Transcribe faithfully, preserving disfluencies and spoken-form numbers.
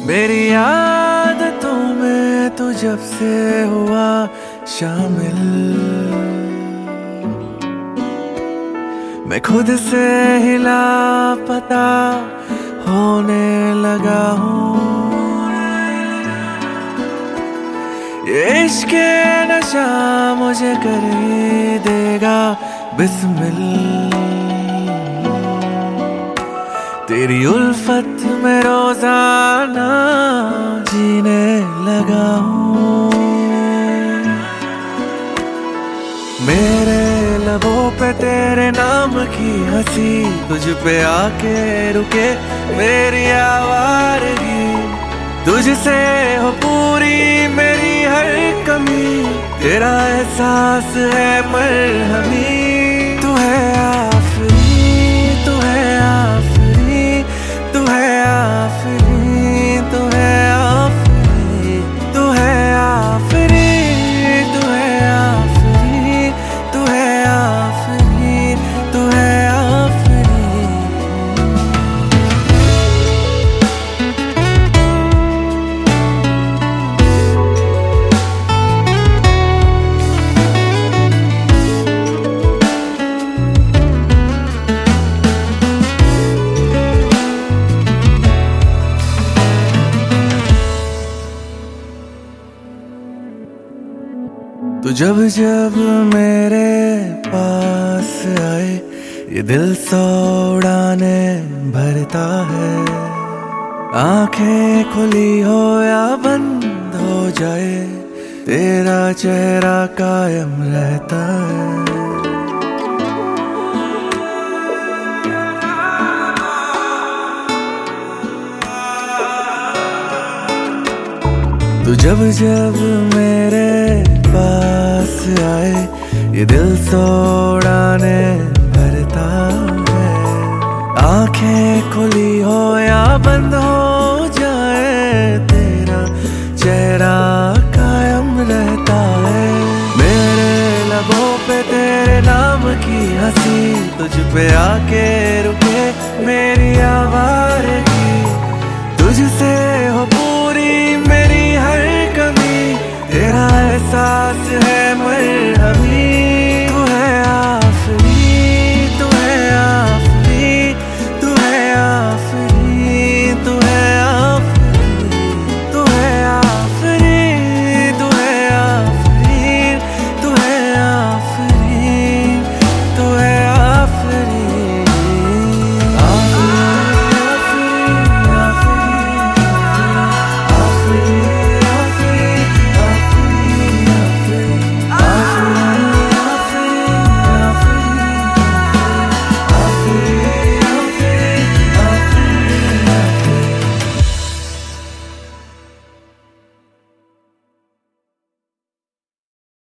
मेरी आदतों में तू जब से हुआ शामिल, मैं खुद से ही लापता होने लगा हूँ। ये इश्क नशा मुझे कर ही देगा बिस्मिल, तेरी उल्फत में रोजाना जीने लगा हूँ। मेरे लबों पे तेरे नाम की हंसी तुझ पे आके रुके मेरी आवारगी, तुझसे हो पूरी मेरी हर कमी, तेरा एहसास है मरहमी। तू है आफरी, तू है आफरी, तू है आफरी, तू है आफरी, तू है आफरी, तू है आफरी, तू है आफरी, तू है आफरी। तू जब जब मेरे पास आए ये दिल सौ उड़ाने भरता है, आंखें खुली हो या बंद हो जाए तेरा चेहरा कायम रहता है। तू जब जब मेरे पास आए ये दिल सौ उड़ाने भरता है, आंखें खुली हो या बंद हो जाए तेरा चेहरा कायम रहता है। मेरे लबों पे तेरे नाम की हंसी तुझ पे आके रुके मेरी